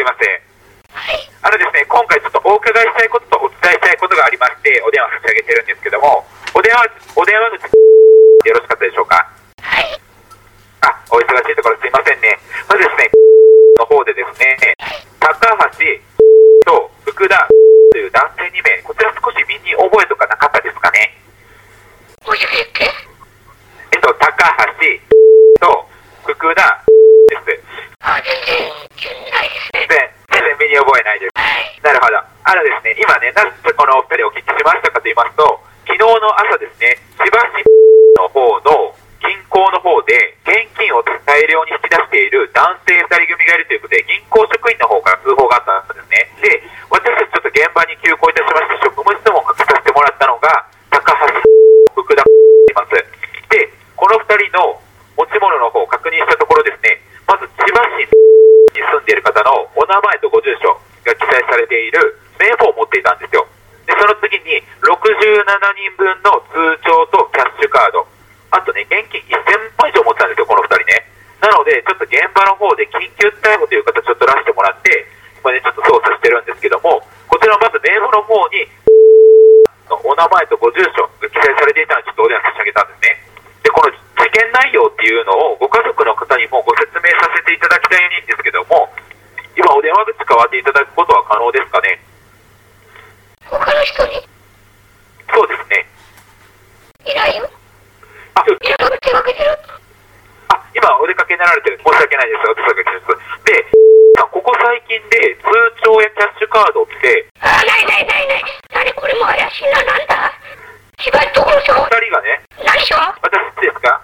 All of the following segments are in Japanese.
ます。ですね、今回ちょっとお伺いしたいこととお伝えしたいことがありまして、お電話差し上げてるんですけども、お電話口よろしかったでしょうか。お忙しいところすいませんね。まずですね、の方でですね、高橋と福田という男性2名、こちら少し身に覚えとかなかったですかね。 もう一度言って。 高橋と福田です。 全然ないですね。 全然身に覚えないです。なるほど。ですね、今ね、なぜこのお二人をお聞きしましたかと言いますと、昨日の朝ですね、千葉市の方の銀行の方で現金を大量に引き出している男性2人組がいるということで、銀行職員の方から通報があったんですね。で、私たちちょっと現場に急行いたしまして、職務質問をかけさせてもらったのが、高橋、福田います。で、この2人の持ち物の方を確認したところですね、まず千葉市に住んでいる方のお名前とご住所が記載されている名簿を持っていたんですよ。で、その次に67人分の通帳とキャッシュカード、あとね、現金1000万以上持ってたんですよ、この2人ね。なので、ちょっと現場の方で緊急逮捕という形を取らせてもらって、今ね、ちょっと捜査してるんですけども、こちらまず名簿の方に、お名前とご住所が記載されていたので、ちょっとお電話差し上げたんですね。で、この事件内容っていうのをご家族の方にもご説明させていただきたいんですけども、今お電話口代わっていただくことは可能ですかね。 他の人にそうですね。 いないよ。 いや、 手分けてる。 今お出かけになられてる。申し訳ないです。お手数が来ます。で、ここ最近で通帳やキャッシュカードって、 ない。何これも怪しいな、なんだ千葉どこの人 2人がね、 何しょ私ですか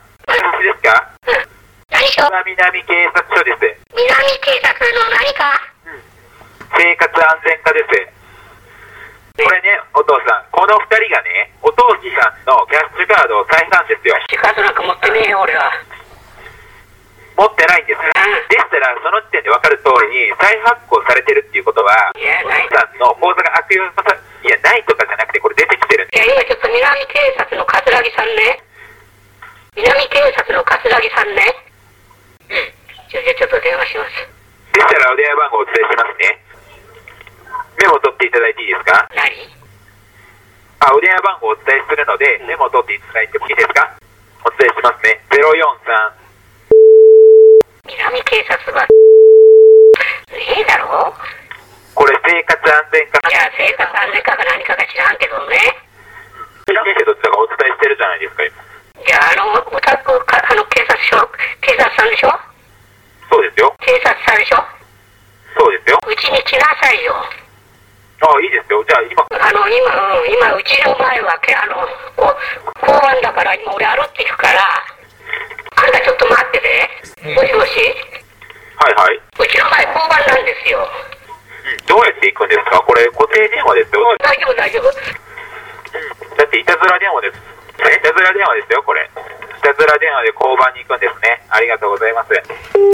何しょ南警察署です。 南警察の何か生活安全課です。これね、お父さん、この2人がね、お父さんのキャッシュカードを財産ですよ。 キャッシュカードなんか持ってねえよ、俺は。 持ってないんです。でしたら、その時点で分かる通りに、再発行されてるっていうことは、 いや、ない。 さんの口座が悪用さ、いや、ないとかじゃなくて、これ出てきてるんで。 いや、今ちょっと南警察の桂木さんね。南警察の桂木さんね。じゃあちょっと電話します。 でしたら、お電話番号をお伝えしますね。メモを取っていただいていいですか？お電話番号をお伝えするので、メモを取っていただいてもいいですか？お伝えしますね。043。 南警察は、ねえだろ？ これ生活安全課。 いや、生活安全課か何かか知らんけどね。 知らんけど、だからお伝えしてるじゃないですか、今。 じゃあ、お宅か、警察さんでしょ？ そうですよ。 警察さんでしょ？ そうですよ。 うちに来なさいよ。 いいですよ。じゃあ今、 今、うちの前は、交番だから、今俺歩っていくから、あんたちょっと待ってて。もしもし？ はいはい。 うちの前交番なんですよ。 どうやって行くんですか？これ固定電話ですよ。 大丈夫。 だっていたずら電話です。いたずら電話ですよ、これ。いたずら電話で交番に行くんですね。ありがとうございます。